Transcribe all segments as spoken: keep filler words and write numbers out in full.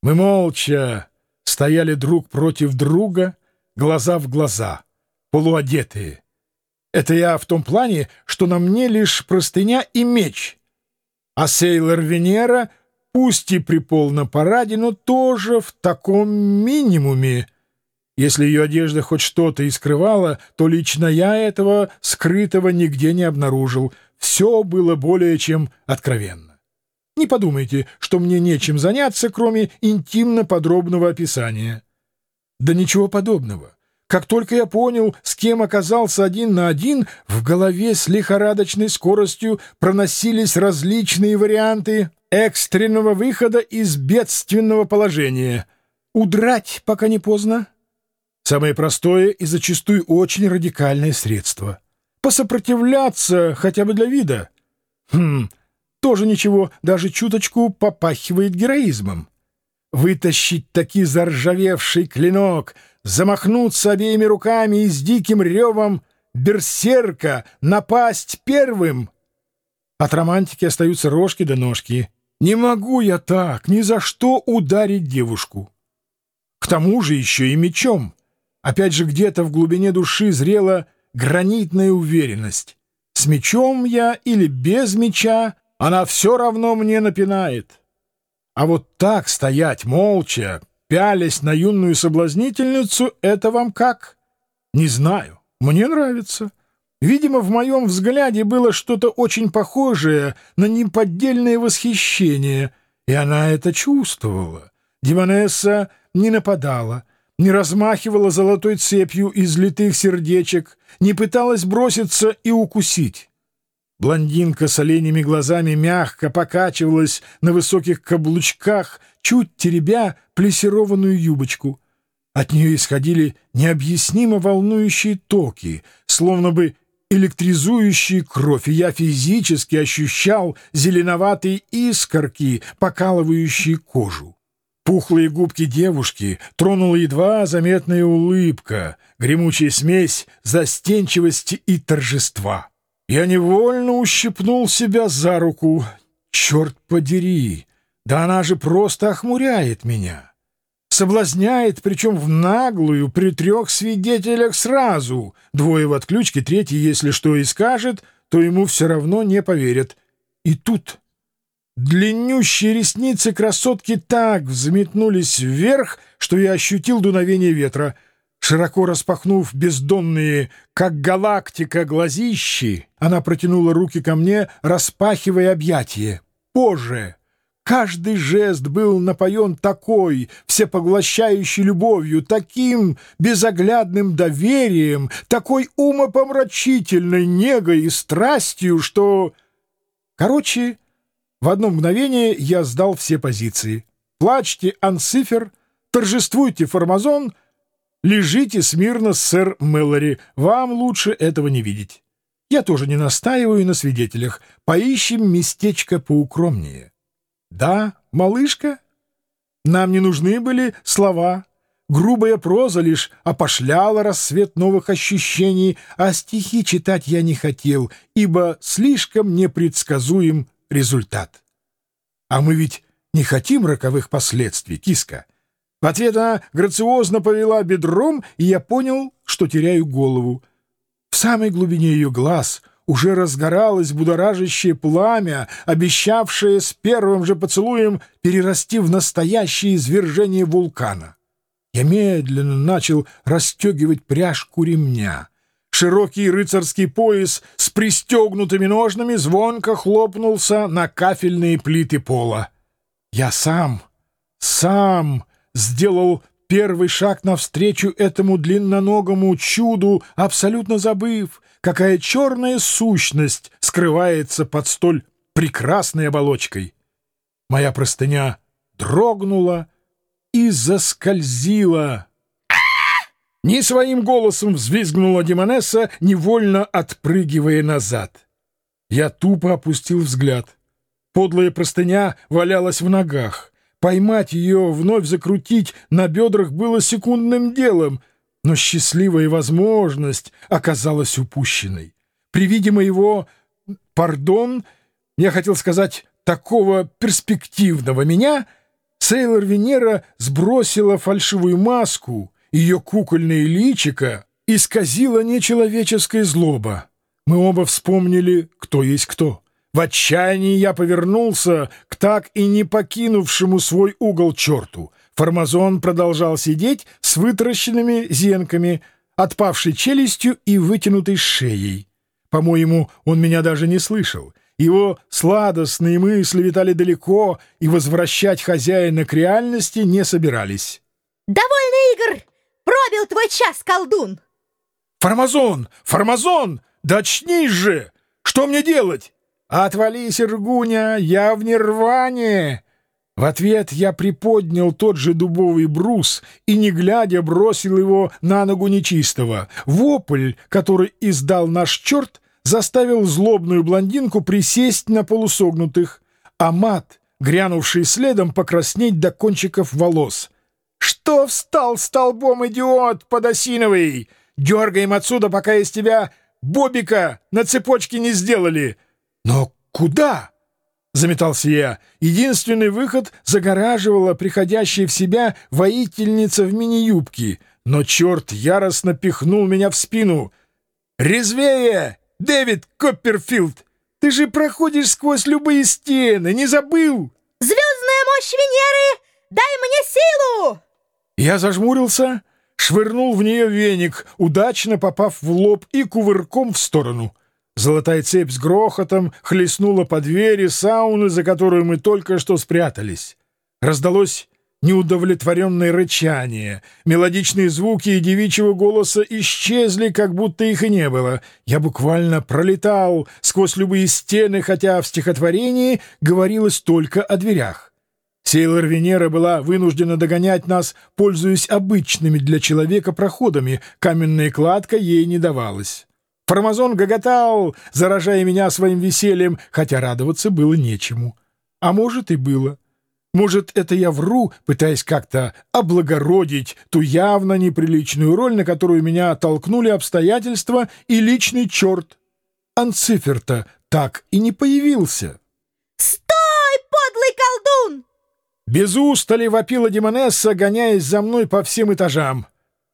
Мы молча стояли друг против друга, глаза в глаза, полуодетые. Это я в том плане, что на мне лишь простыня и меч, а Сейлор Венера, пусть и при полном параде, но тоже в таком минимуме. Если ее одежда хоть что-то и скрывала, то лично я этого скрытого нигде не обнаружил. Все было более чем откровенно. Не подумайте, что мне нечем заняться, кроме интимно-подробного описания. Да ничего подобного. Как только я понял, с кем оказался один на один, в голове с лихорадочной скоростью проносились различные варианты экстренного выхода из бедственного положения. Удрать, пока не поздно. Самое простое и зачастую очень радикальное средство. Посопротивляться хотя бы для вида. Хм, тоже ничего, даже чуточку попахивает героизмом. Вытащить таки заржавевший клинок, замахнуться обеими руками и с диким ревом берсерка напасть первым. От романтики остаются рожки да ножки. Не могу я так ни за что ударить девушку. К тому же еще и мечом. Опять же, где-то в глубине души зрела гранитная уверенность. С мечом я или без меча, она все равно мне напинает. А вот так стоять молча, пялясь на юную соблазнительницу, это вам как? Не знаю. Мне нравится. Видимо, в моем взгляде было что-то очень похожее на неподдельное восхищение, и она это чувствовала. Диванесса не нападала, не размахивала золотой цепью из литых сердечек, не пыталась броситься и укусить. Блондинка с оленями глазами мягко покачивалась на высоких каблучках, чуть теребя плессированную юбочку. От нее исходили необъяснимо волнующие токи, словно бы электризующие кровь, и я физически ощущал зеленоватые искорки, покалывающие кожу. Пухлые губки девушки тронула едва заметная улыбка, гремучая смесь застенчивости и торжества. Я невольно ущипнул себя за руку. Черт подери! Да она же просто охмуряет меня. Соблазняет, причем в наглую, при трех свидетелях сразу. Двое в отключке, третий, если что и скажет, то ему все равно не поверят. И тут длиннющие ресницы красотки так взметнулись вверх, что я ощутил дуновение ветра. Широко распахнув бездонные, как галактика, глазищи, она протянула руки ко мне, распахивая объятия. Боже! Каждый жест был напоен такой всепоглощающей любовью, таким безоглядным доверием, такой умопомрачительной негой и страстью, что... Короче, в одно мгновение я сдал все позиции. Плачьте, Анцифер, торжествуйте, Формазон, лежите смирно, сэр Мэлори, вам лучше этого не видеть. Я тоже не настаиваю на свидетелях, поищем местечко поукромнее. Да, малышка? Нам не нужны были слова. Грубая проза лишь опошляла рассвет новых ощущений, а стихи читать я не хотел, ибо слишком непредсказуем результат. А мы ведь не хотим роковых последствий, киска. В ответ она грациозно повела бедром, и я понял, что теряю голову. В самой глубине ее глаз уже разгоралось будоражащее пламя, обещавшее с первым же поцелуем перерасти в настоящее извержение вулкана. Я медленно начал расстегивать пряжку ремня. Широкий рыцарский пояс с пристегнутыми ножнами звонко хлопнулся на кафельные плиты пола. Я сам, сам сделал первый шаг навстречу этому длинноногому чуду, абсолютно забыв, какая черная сущность скрывается под столь прекрасной оболочкой. Моя простыня дрогнула и заскользила. Не своим голосом взвизгнула Демонесса, невольно отпрыгивая назад. Я тупо опустил взгляд. Подлая простыня валялась в ногах. Поймать ее, вновь закрутить на бедрах было секундным делом, но счастливая возможность оказалась упущенной. При виде моего, пардон, я хотел сказать, такого перспективного меня, Сейлор Венера сбросила фальшивую маску, ее кукольное личико исказила нечеловеческая злоба. Мы оба вспомнили, кто есть кто. В отчаянии я повернулся к так и не покинувшему свой угол черту. Формазон продолжал сидеть с вытаращенными зенками, отпавшей челюстью и вытянутой шеей. По-моему, он меня даже не слышал. Его сладостные мысли витали далеко и возвращать хозяина к реальности не собирались. «Довольно игр! Пробил твой час, колдун!» «Формазон! Формазон! Да очнись же! Что мне делать?» «Отвались, Иргуня, я в нирване!» В ответ я приподнял тот же дубовый брус и, не глядя, бросил его на ногу нечистого. Вопль, который издал наш черт, заставил злобную блондинку присесть на полусогнутых, а мат, грянувший следом, покраснеть до кончиков волос. «Что встал столбом, идиот подосиновый? Дергаем отсюда, пока из тебя бобика на цепочке не сделали!» «Но куда?» — заметался я. Единственный выход загораживала приходящая в себя воительница в мини-юбке, но черт яростно пихнул меня в спину. «Резвее, Дэвид Копперфилд! Ты же проходишь сквозь любые стены, не забыл?» «Звездная мощь Венеры! Дай мне силу!» Я зажмурился, швырнул в нее веник, удачно попав в лоб и кувырком в сторону. Золотая цепь с грохотом хлестнула по двери сауны, за которую мы только что спрятались. Раздалось неудовлетворенное рычание. Мелодичные звуки девичьего голоса исчезли, как будто их и не было. Я буквально пролетал сквозь любые стены, хотя в стихотворении говорилось только о дверях. Сейлор Венера была вынуждена догонять нас, пользуясь обычными для человека проходами. Каменная кладка ей не давалась. Формазон гоготал, заражая меня своим весельем, хотя радоваться было нечему. А может, и было. Может, это я вру, пытаясь как-то облагородить ту явно неприличную роль, на которую меня толкнули обстоятельства и личный черт. Анцифер-то так и не появился. «Стой, подлый колдун!» Без устали вопила демонесса, гоняясь за мной по всем этажам.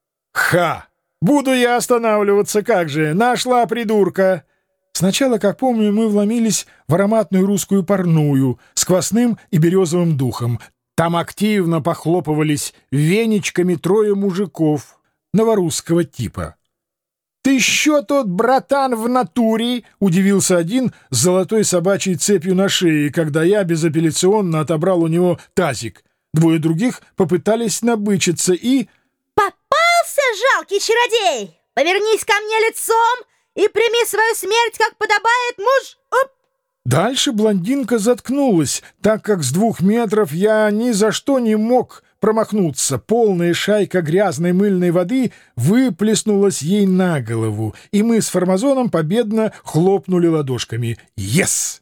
«Ха! Буду я останавливаться, как же! Нашла придурка!» Сначала, как помню, мы вломились в ароматную русскую парную с квасным и березовым духом. Там активно похлопывались веничками трое мужиков новорусского типа. «Ты еще тот братан в натуре?» — удивился один с золотой собачьей цепью на шее, когда я безапелляционно отобрал у него тазик. Двое других попытались набычиться и... «Попался, жалкий чародей! Повернись ко мне лицом и прими свою смерть, как подобает муж...» Оп! Дальше блондинка заткнулась, так как с двух метров я ни за что не мог промахнуться. Полная шайка грязной мыльной воды выплеснулась ей на голову, и мы с Формазоном победно хлопнули ладошками. «Ес!»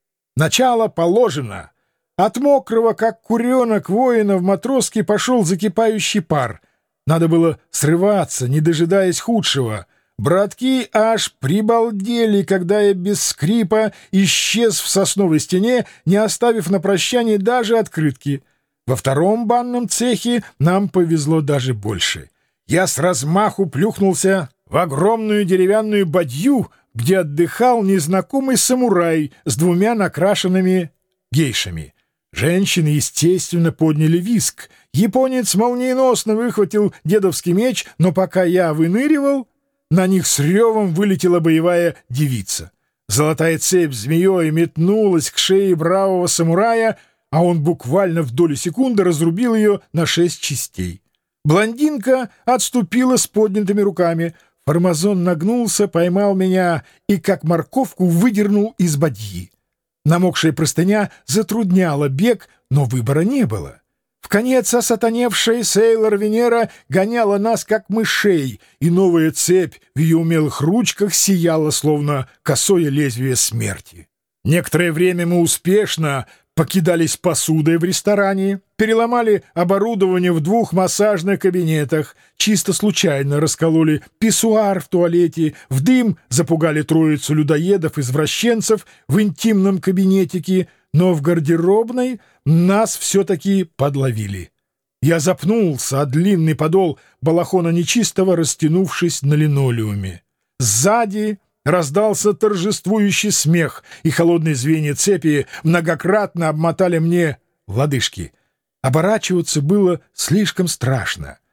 Начало положено. От мокрого, как куренок, воина в матроске пошел закипающий пар. Надо было срываться, не дожидаясь худшего. Братки аж прибалдели, когда я без скрипа исчез в сосновой стене, не оставив на прощание даже открытки. Во втором банном цехе нам повезло даже больше. Я с размаху плюхнулся в огромную деревянную бадью, где отдыхал незнакомый самурай с двумя накрашенными гейшами. Женщины, естественно, подняли виск. Японец молниеносно выхватил дедовский меч, но пока я выныривал, на них с ревом вылетела боевая девица. Золотая цепь змеей метнулась к шее бравого самурая, а он буквально в долю секунды разрубил ее на шесть частей. Блондинка отступила с поднятыми руками. Формазон нагнулся, поймал меня и, как морковку, выдернул из бадьи. Намокшая простыня затрудняла бег, но выбора не было. Вконец осатаневшая Сейлор Венера гоняла нас, как мышей, и новая цепь в ее умелых ручках сияла, словно косое лезвие смерти. Некоторое время мы успешно покидались посудой в ресторане, переломали оборудование в двух массажных кабинетах, чисто случайно раскололи писсуар в туалете, в дым запугали троицу людоедов-извращенцев в интимном кабинетике, но в гардеробной нас все-таки подловили. Я запнулся, а длинный подол балахона нечистого, растянувшись на линолеуме. Сзади раздался торжествующий смех, и холодные звенья цепи многократно обмотали мне лодыжки. Оборачиваться было слишком страшно.